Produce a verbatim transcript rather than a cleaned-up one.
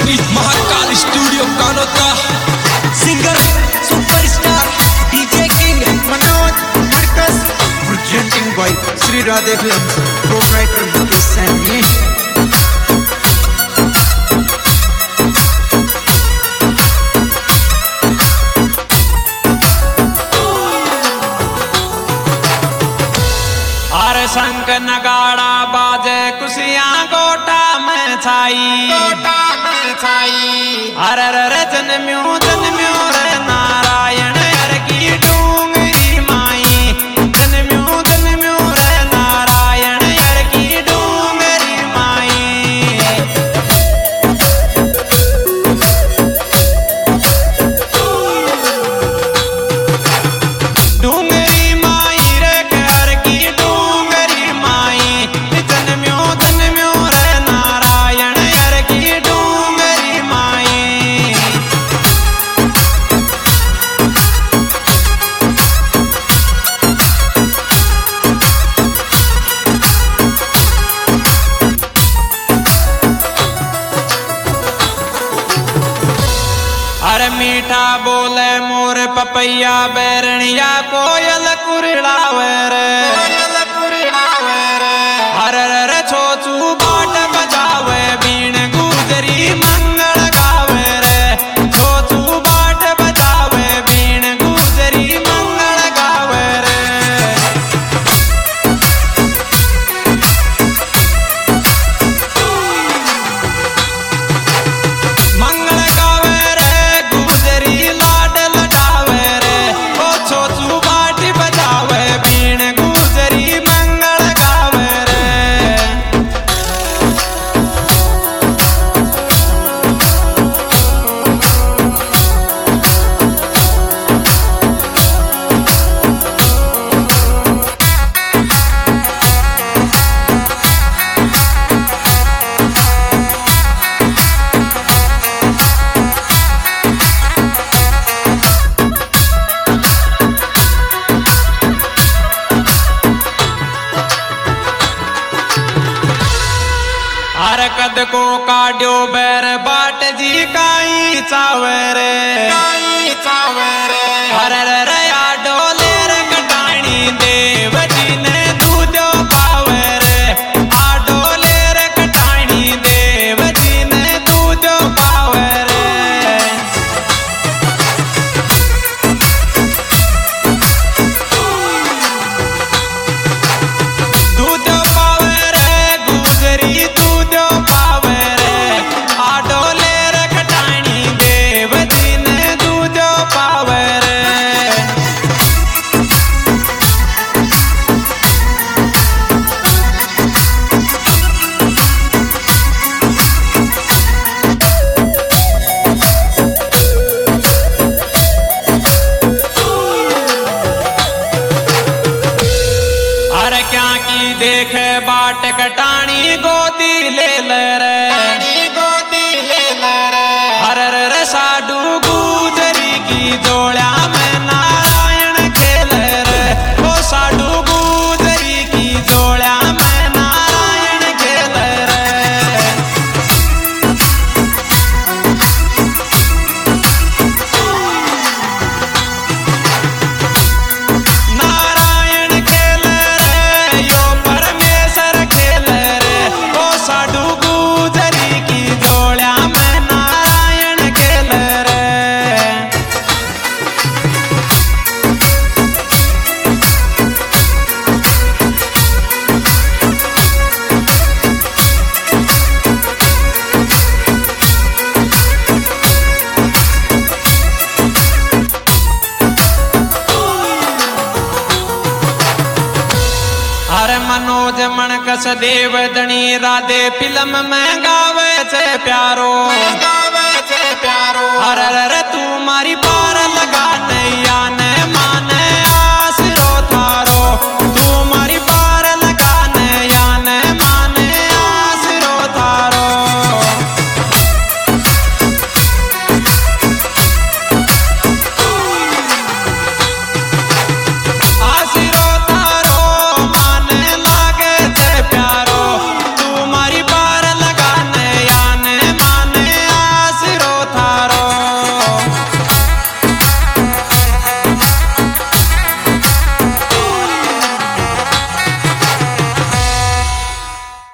Shri Mahakal Studio Kanota singer superstar DJ King Manoj Markaj presenting by Shri Radhe Films proprietor Mukesh Saini. शंख नगाड़ा बाजे खुशियां गोटा में छाई गोटा में छाई हर हर जन्म्यो जन्म्यो रे नारायण हर की डूंगरी माई जन्म्यो जन्म्यो रे नारायण हर की डूंगरी माई। डूंगरी माई रे घर की अरे मीठा बोले मोर पपैया बैरनिया कोयल कुरड़ावे रे कोयल कुरड़ावे रे हर हर छोचू बाट बजावे बीण गुजरी मंगल गावे रे छोचू बाट बजावे बीण गुजरी मंगल गावे रे। मंगल गावे हर कद को काड्यो बैर बाट जी काई चावे रे काई चावे रे हर हर या डोले रे कटाणी देव जी ने दूधो पावे रे आ डोले रे कटाणी देव जी ने दूधो पावे रे। दूधो पावे रे गुजरी दूधो पावे रे आ डोले रे कटाणी देव जी ने दूधो पावे रे। अरे क्या की देखे बाट कटाणी गोदी ले ले रे गोदी ले ले रे हर रे साडू गुजरी की जोड़ा में नारायण खेले रे ओ साडू गुजरी की जोड़ा में नारायण खेले रे। नारायण खेले रे यो परमेश्वर खेले रे ओ साडू गुजरी की जोड़ा में नारायण खेले रे। हर मनोज मणकस देव दणी राधे फिल्म में गावे छे प्यारो गावे छे प्यारो हर हर तू मारी पार लगा नैया